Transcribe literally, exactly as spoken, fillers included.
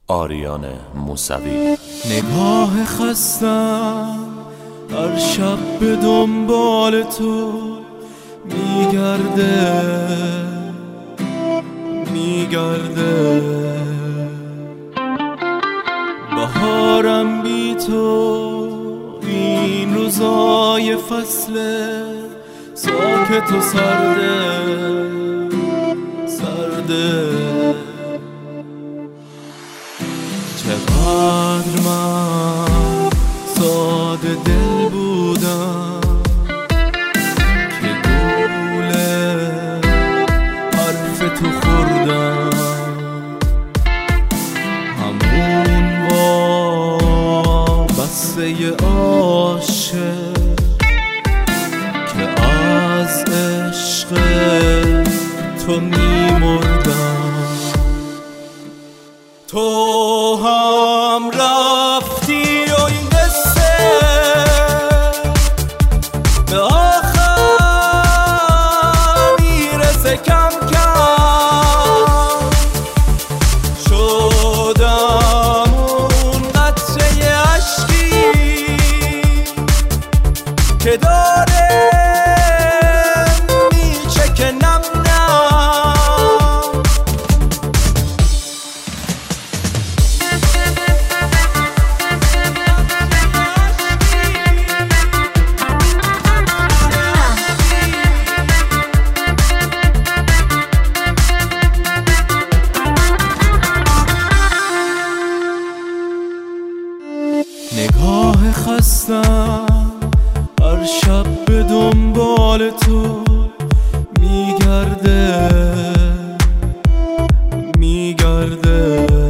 آریان موسوی. نگاه خستم هر شب به دنبال تو میگرده میگرده بهارم بی تو، این روزای فصل ساکت و سرده سرده. چقدر من ساده دل بودم که گول حرف تو خوردم، همون وابسته عاشق که از عشق تو میمردم. تو هم رفتی و این قصه به آخر میرسه کم کم، شدم اون قطره عشقی که داره میچکه نم نم. نگاه خستم هر شب به دنبال تو میگرده میگرده